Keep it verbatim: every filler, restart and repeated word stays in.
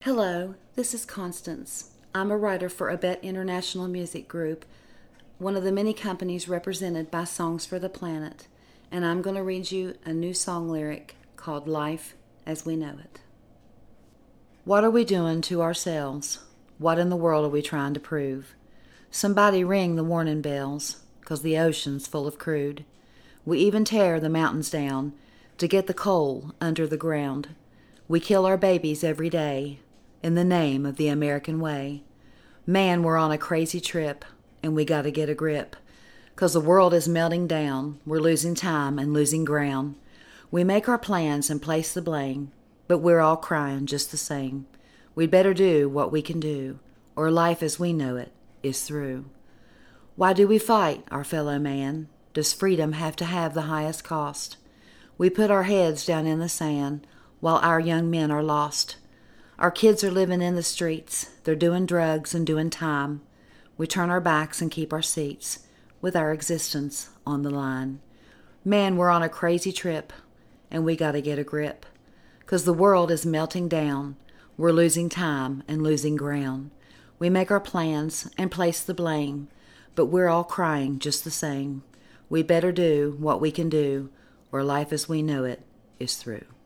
Hello, this is Constance. I'm a writer for Abet International Music Group, one of the many companies represented by Songs for the Planet, and I'm going to read you a new song lyric called Life as We Know It. What are we doing to ourselves? What in the world are we trying to prove? Somebody ring the warning bells, 'cause the ocean's full of crude. We even tear the mountains down to get the coal under the ground. We kill our babies every day in the name of the American way. Man, we're on a crazy trip, and we gotta get a grip, 'cause the world is melting down. We're losing time and losing ground. We make our plans and place the blame, but we're all crying just the same. We'd better do what we can do, or life as we know it is through. Why do we fight, our fellow man? Does freedom have to have the highest cost? We put our heads down in the sand while our young men are lost. Our kids are living in the streets. They're doing drugs and doing time. We turn our backs and keep our seats with our existence on the line. Man, we're on a crazy trip, and we gotta get a grip, 'cause the world is melting down. We're losing time and losing ground. We make our plans and place the blame, but we're all crying just the same. We better do what we can do, or life as we know it is through.